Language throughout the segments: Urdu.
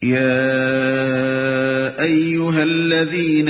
يا أيها الذين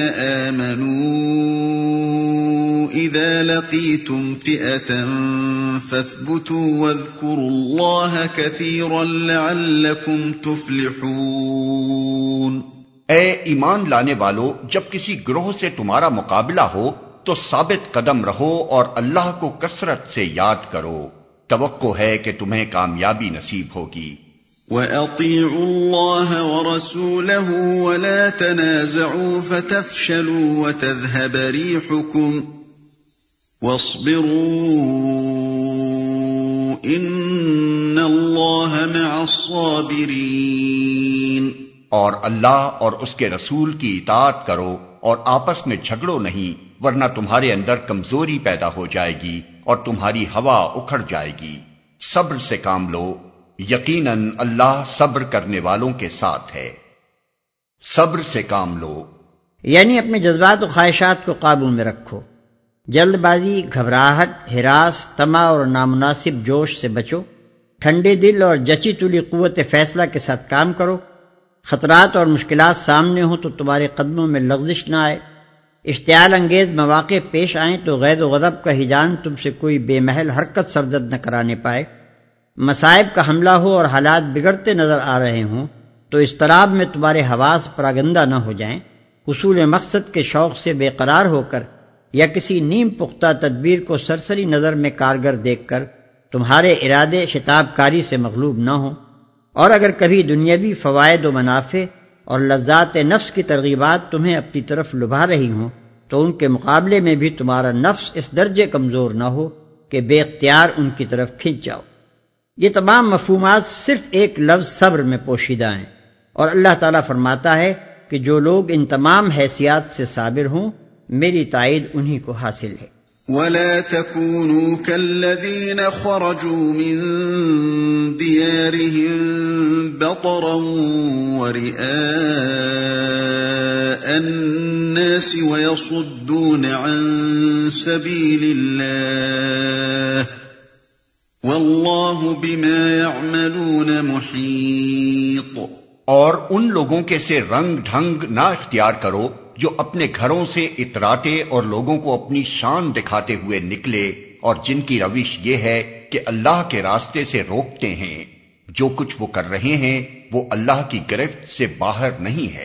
آمنوا إذا لقيتم فئة فاثبتوا واذكروا الله كثيرا لعلكم تفلحون۔ اے ایمان لانے والو، جب کسی گروہ سے تمہارا مقابلہ ہو تو ثابت قدم رہو اور اللہ کو کثرت سے یاد کرو، توقع ہے کہ تمہیں کامیابی نصیب ہوگی۔ وَأَطِيعُوا اللَّهَ وَرَسُولَهُ وَلَا تَنَازَعُوا فَتَفْشَلُوا وَتَذْهَبَ رِيحُكُمْ وَاصْبِرُوا إِنَّ اللَّهَ مَعَ الصَّابِرِينَ۔ اور اللہ اور اس کے رسول کی اطاعت کرو اور آپس میں جھگڑو نہیں، ورنہ تمہارے اندر کمزوری پیدا ہو جائے گی اور تمہاری ہوا اکھڑ جائے گی۔ صبر سے کام لو، یقیناً اللہ صبر کرنے والوں کے ساتھ ہے۔ صبر سے کام لو یعنی اپنے جذبات و خواہشات کو قابو میں رکھو، جلد بازی، گھبراہٹ، ہراس، طمع اور نامناسب جوش سے بچو، ٹھنڈے دل اور جچی تلی قوت فیصلہ کے ساتھ کام کرو۔ خطرات اور مشکلات سامنے ہوں تو تمہارے قدموں میں لغزش نہ آئے، اشتعال انگیز مواقع پیش آئیں تو غیظ و غضب کا ہیجان تم سے کوئی بے محل حرکت سرزد نہ کرانے پائے، مصائب کا حملہ ہو اور حالات بگڑتے نظر آ رہے ہوں تو اضطراب میں تمہارے حواس پراگندہ نہ ہو جائیں، حصول مقصد کے شوق سے بے قرار ہو کر یا کسی نیم پختہ تدبیر کو سرسری نظر میں کارگر دیکھ کر تمہارے ارادے شتاب کاری سے مغلوب نہ ہوں، اور اگر کبھی دنیاوی فوائد و منافع اور لذات نفس کی ترغیبات تمہیں اپنی طرف لبھا رہی ہوں تو ان کے مقابلے میں بھی تمہارا نفس اس درجے کمزور نہ ہو کہ بے اختیار ان کی طرف کھنچ جاؤ۔ یہ تمام مفہومات صرف ایک لفظ صبر میں پوشیدہ ہیں، اور اللہ تعالیٰ فرماتا ہے کہ جو لوگ ان تمام حیثیات سے صابر ہوں میری تائید انہی کو حاصل ہے۔ وَلَا تَكُونُوا كَالَّذِينَ خَرَجُوا مِن دِيَارِهِم بَطَرًا وَرِئَاءَ النَّاسِ وَيَصُدُّونَ عَن سَبِيلِ اللَّهِ وَاللَّهُ بِمَا يَعْمَلُونَ مُحِيطٌ۔ اور ان لوگوں کے سے رنگ ڈھنگ نہ اختیار کرو جو اپنے گھروں سے اتراتے اور لوگوں کو اپنی شان دکھاتے ہوئے نکلے، اور جن کی روش یہ ہے کہ اللہ کے راستے سے روکتے ہیں۔ جو کچھ وہ کر رہے ہیں وہ اللہ کی گرفت سے باہر نہیں ہے،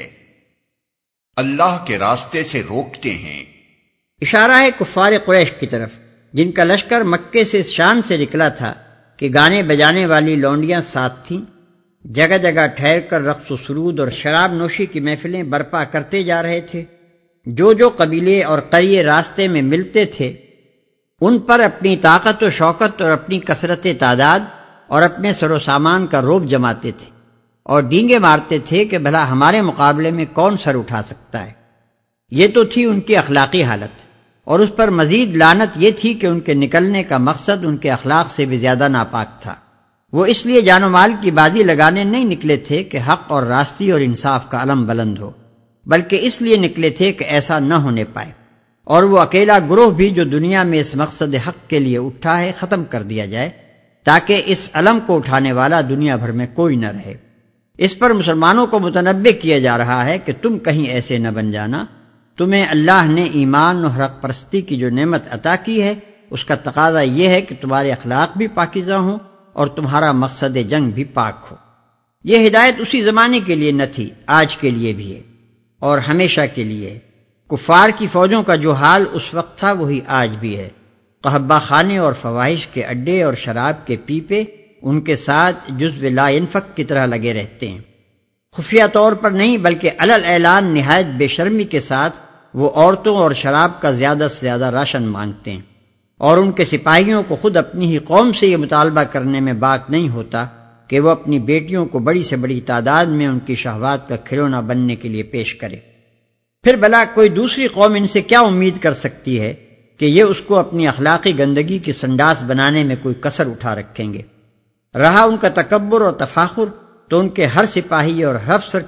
اللہ کے راستے سے روکتے ہیں۔ اشارہ ہے کفار قریش کی طرف، جن کا لشکر مکے سے اس شان سے نکلا تھا کہ گانے بجانے والی لونڈیاں ساتھ تھیں، جگہ جگہ ٹھہر کر رقص و سرود اور شراب نوشی کی محفلیں برپا کرتے جا رہے تھے۔ جو جو قبیلے اور قریے راستے میں ملتے تھے ان پر اپنی طاقت و شوکت اور اپنی کثرت تعداد اور اپنے سر و سامان کا روب جماتے تھے اور ڈینگے مارتے تھے کہ بھلا ہمارے مقابلے میں کون سر اٹھا سکتا ہے۔ یہ تو تھی ان کی اخلاقی حالت، اور اس پر مزید لعنت یہ تھی کہ ان کے نکلنے کا مقصد ان کے اخلاق سے بھی زیادہ ناپاک تھا۔ وہ اس لیے جان و مال کی بازی لگانے نہیں نکلے تھے کہ حق اور راستی اور انصاف کا علم بلند ہو، بلکہ اس لیے نکلے تھے کہ ایسا نہ ہونے پائے، اور وہ اکیلا گروہ بھی جو دنیا میں اس مقصد حق کے لیے اٹھا ہے ختم کر دیا جائے، تاکہ اس علم کو اٹھانے والا دنیا بھر میں کوئی نہ رہے۔ اس پر مسلمانوں کو متنبہ کیا جا رہا ہے کہ تم کہیں ایسے نہ بن جانا، تمہیں اللہ نے ایمان و حق پرستی کی جو نعمت عطا کی ہے اس کا تقاضا یہ ہے کہ تمہارے اخلاق بھی پاکیزہ ہوں اور تمہارا مقصد جنگ بھی پاک ہو۔ یہ ہدایت اسی زمانے کے لیے نہ تھی، آج کے لیے بھی ہے اور ہمیشہ کے لیے ہے۔ کفار کی فوجوں کا جو حال اس وقت تھا وہی آج بھی ہے۔ قہبہ خانے اور فواہش کے اڈے اور شراب کے پیپے ان کے ساتھ جزو لا ينفک کی طرح لگے رہتے ہیں۔ خفیہ طور پر نہیں بلکہ علل اعلان نہایت بے شرمی کے ساتھ وہ عورتوں اور شراب کا زیادہ سے زیادہ راشن مانگتے ہیں، اور ان کے سپاہیوں کو خود اپنی ہی قوم سے یہ مطالبہ کرنے میں باک نہیں ہوتا کہ وہ اپنی بیٹیوں کو بڑی سے بڑی تعداد میں ان کی شہوات کا کھلونا بننے کے لیے پیش کرے۔ پھر بھلا کوئی دوسری قوم ان سے کیا امید کر سکتی ہے کہ یہ اس کو اپنی اخلاقی گندگی کی سنڈاس بنانے میں کوئی کسر اٹھا رکھیں گے۔ رہا ان کا تکبر اور تفاخر تو ان کے ہر سپاہی اور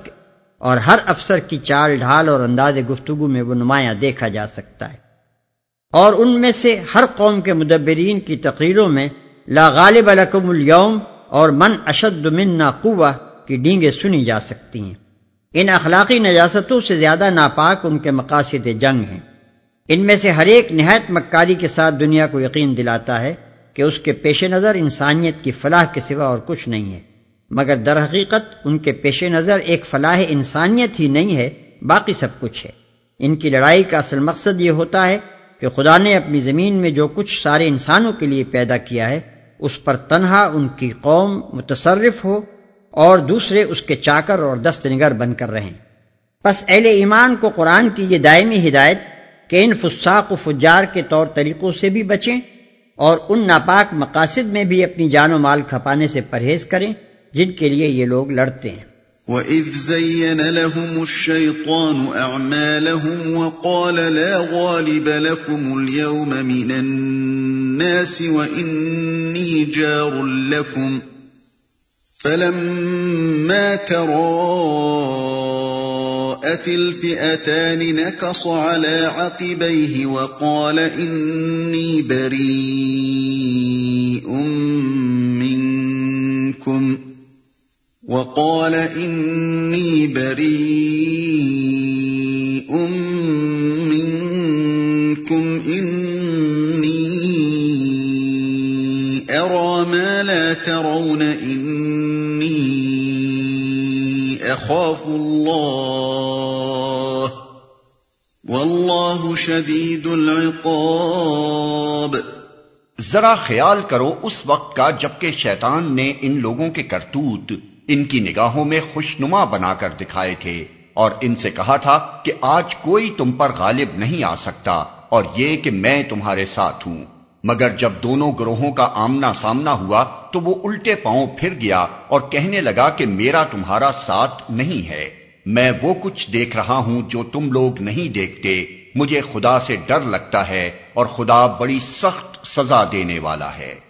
ہر افسر کی چال ڈھال اور انداز گفتگو میں وہ نمایاں دیکھا جا سکتا ہے، اور ان میں سے ہر قوم کے مدبرین کی تقریروں میں لا غالب لکم اليوم اور من اشد منا قوہ کی ڈینگیں سنی جا سکتی ہیں۔ ان اخلاقی نجاستوں سے زیادہ ناپاک ان کے مقاصد جنگ ہیں۔ ان میں سے ہر ایک نہایت مکاری کے ساتھ دنیا کو یقین دلاتا ہے کہ اس کے پیش نظر انسانیت کی فلاح کے سوا اور کچھ نہیں ہے، مگر در حقیقت ان کے پیش نظر ایک فلاح انسانیت ہی نہیں ہے، باقی سب کچھ ہے۔ ان کی لڑائی کا اصل مقصد یہ ہوتا ہے کہ خدا نے اپنی زمین میں جو کچھ سارے انسانوں کے لیے پیدا کیا ہے اس پر تنہا ان کی قوم متصرف ہو اور دوسرے اس کے چاکر اور دست نگر بن کر رہیں۔ پس اہل ایمان کو قرآن کی یہ دائمی ہدایت کہ ان فساق و فجار کے طور طریقوں سے بھی بچیں اور ان ناپاک مقاصد میں بھی اپنی جان و مال کھپانے سے پرہیز کریں جن کے لیے یہ لوگ لڑتے ہیں۔ وَإِذْ زَيَّنَ لَهُمُ الشَّيْطَانُ أَعْمَالَهُمْ وَقَالَ لَا غَالِبَ لَكُمُ الْيَوْمَ مِنَ النَّاسِ وَإِنِّي جَارٌ لَكُمْ فَلَمَّا تَرَاءَتِ الْفِئَتَانِ نَكَصَ عَلَى عَقِبَيْهِ وَقَالَ إِنِّي بَرِيءٌ منكم إني أرى ما لا ترون إني أخاف الله والله شديد العقاب۔ ذرا خیال کرو اس وقت کا جبکہ شیطان نے ان لوگوں کے کرتوت ان کی نگاہوں میں خوشنما بنا کر دکھائے تھے اور ان سے کہا تھا کہ آج کوئی تم پر غالب نہیں آ سکتا اور یہ کہ میں تمہارے ساتھ ہوں، مگر جب دونوں گروہوں کا آمنا سامنا ہوا تو وہ الٹے پاؤں پھر گیا اور کہنے لگا کہ میرا تمہارا ساتھ نہیں ہے، میں وہ کچھ دیکھ رہا ہوں جو تم لوگ نہیں دیکھتے، مجھے خدا سے ڈر لگتا ہے اور خدا بڑی سخت سزا دینے والا ہے۔